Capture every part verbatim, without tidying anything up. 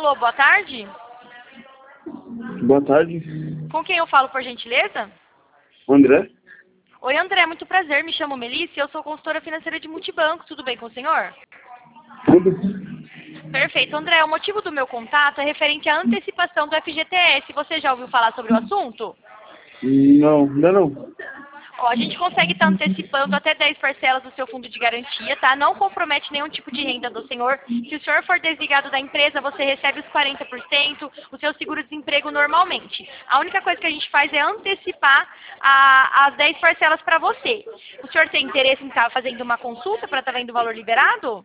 Alô, boa tarde. Boa tarde. Com quem eu falo, por gentileza? André? Oi, André, muito prazer. Me chamo Melissa e eu sou consultora financeira de multibanco. Tudo bem com o senhor? Tudo? Perfeito. André, o motivo do meu contato é referente à antecipação do F G T S. Você já ouviu falar sobre o assunto? Não, ainda não. Ó, a gente consegue estar antecipando até dez parcelas do seu fundo de garantia, tá? Não compromete nenhum tipo de renda do senhor. Se o senhor for desligado da empresa, você recebe os quarenta por cento, o seu seguro-desemprego normalmente. A única coisa que a gente faz é antecipar a- as dez parcelas para você. O senhor tem interesse em estar fazendo uma consulta para estar vendo o valor liberado?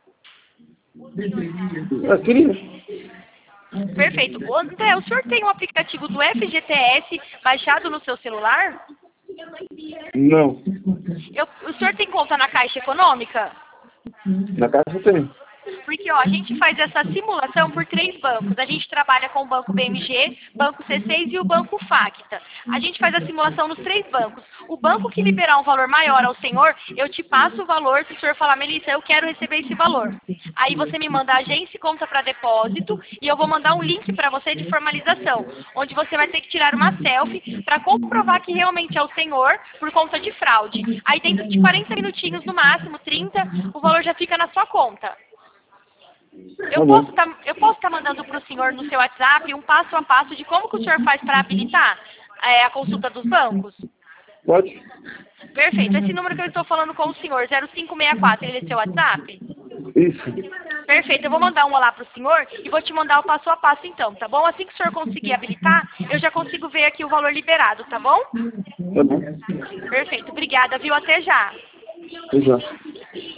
Eu queria. Perfeito. Ô, André, o senhor tem um aplicativo do F G T S baixado no seu celular? Não. Eu- o senhor tem conta na Caixa Econômica? Na casa tem. Porque ó, a gente faz essa simulação por três bancos. A gente trabalha com o Banco B M G, Banco C seis e o Banco Facta. A gente faz a simulação nos três bancos. O banco que liberar um valor maior ao senhor, eu te passo o valor, se o senhor falar, Melissa, eu quero receber esse valor. Aí você me manda a agência e conta para depósito e eu vou mandar um link para você de formalização, onde você vai ter que tirar uma selfie para comprovar que realmente é o senhor por conta de fraude. Aí dentro de quarenta minutinhos, no máximo trinta, o valor já fica na sua conta. Eu Tá posso bom. tá, eu posso estar mandando para o senhor no seu WhatsApp um passo a passo de como que o senhor faz para habilitar é, a consulta dos bancos? Pode? Perfeito. Esse número que eu estou falando com o senhor, zero cinco seis quatro, ele é seu WhatsApp? Isso. Perfeito. Eu vou mandar um olá para o senhor e vou te mandar o passo a passo então, tá bom? Assim que o senhor conseguir habilitar, eu já consigo ver aqui o valor liberado, tá bom? Tá bom. Perfeito. Obrigada, viu? Até já. Exato.